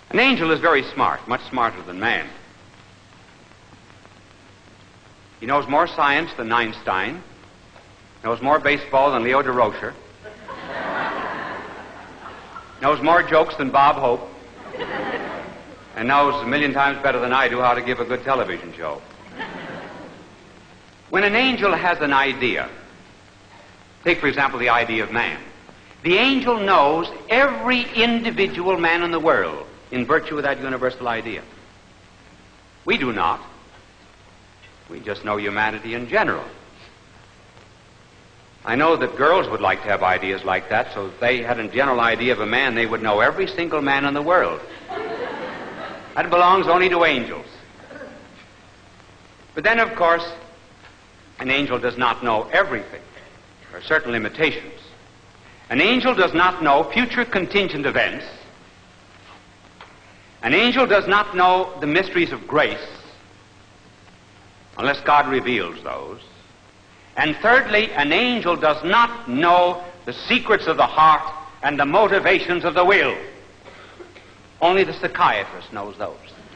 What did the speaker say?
An angel is very smart, much smarter than man. He knows more science than Einstein, knows more baseball than Leo DeRocher, knows more jokes than Bob Hope, and knows a million times better than I do how to give a good television show. When an angel has an idea, take, for example, the idea of man, the angel knows every individual man in the world in virtue of that universal idea. We do not. We just know humanity in general. I know that girls would like to have ideas like that, so if they had a general idea of a man, they would know every single man in the world. That belongs only to angels. But then, of course, an angel does not know everything. There are certain limitations. An angel does not know future contingent events. An angel does not know the mysteries of grace unless God reveals those. And thirdly, an angel does not know the secrets of the heart and the motivations of the will. Only the psychiatrist knows those.